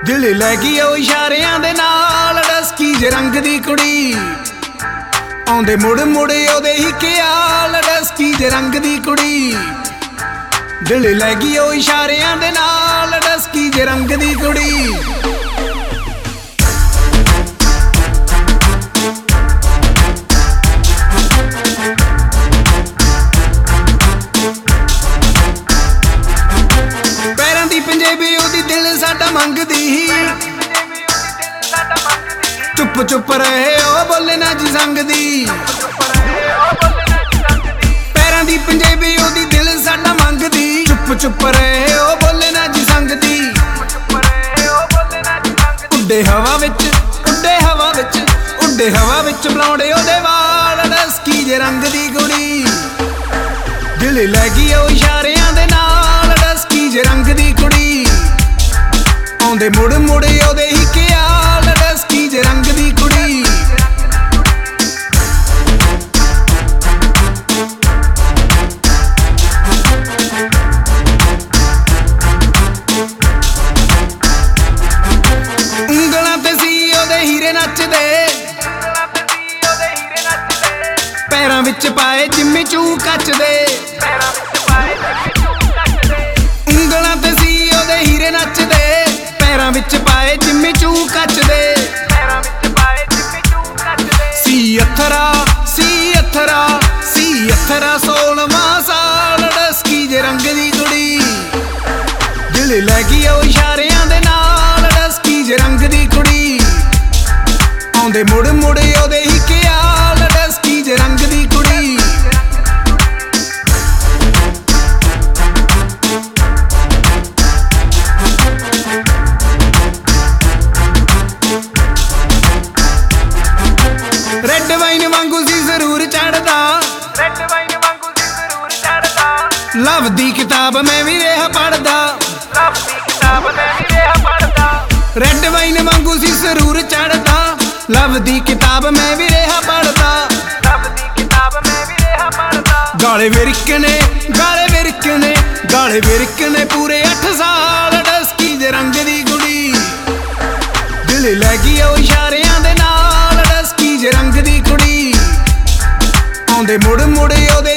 दिल लैगी ओ इशारियां दे नाल डस्की जे रंग दी कुड़ी आउंदे मुड़ मुड़ ओदे ही ख्याल डस्की जे रंग दी कुड़ी दिल लैगी ओ इशारियां दे नाल डस्की जे रंग दी कुड़ी चुप चुप रहे ओ बोले ना जी संग दी पैरां दी पंजेबी ओदी दिल साडा मंगदी चुप चुप रहे ओ बोले ना जी संग दी उड्डे हवा विच उड्डे हवा विच उड्डे हवा विच बुलाउंदे ओदे वाल डस्की जे रंग दी कुड़ी दिल लैगी ओ इशारियां दे नाल डस्की जे रंग दी कुड़ी आउंदे मुड़ मुड़ ओदे ही ख्याल डस्की जे रंग दी कुड़ी ਉਂਗਲਾਂ ਤੇ ਸੀ ਉਹਦੇ ਹੀਰੇ ਨੱਚਦੇ ਪੈਰਾਂ ਵਿੱਚ ਪਾਏ ਜਿੰਮੀ ਚੂ ਕੱਚਦੇ ਉਂਗਲਾਂ ਤੇ ਸੀ ਉਹਦੇ ਹੀਰੇ ਨੱਚਦੇ पैरां विच पाए जिम्मी चू कचदे सी अथरा 16वां साल डस्की जे रंग दी कुड़ी दिल लैगी ओ इशारियां दे नाल डस्की जे रंग दी कुड़ी आउंदे मुड़ मुड़ ओदे ही ख्याल डस्की जे रंग दी कुड़ी रेड वाइन वांगू सी जरूर चढ़दा लव दी किताब मैं भी रेहा पढ़दा रेड वाइन वांगू सी जरूर चढ़दा लव दी किताब मैं भी रेहा पढ़दा गाले विरकने गाले विरकने गाले विरकने पूरे 8 साल डस्की जे रंग दी कुड़ी दिल लैगी ओ इशारियां दे नाल डस्की जे रंग दी कुड़ी आउंदे मुड़ मुड़ ओदे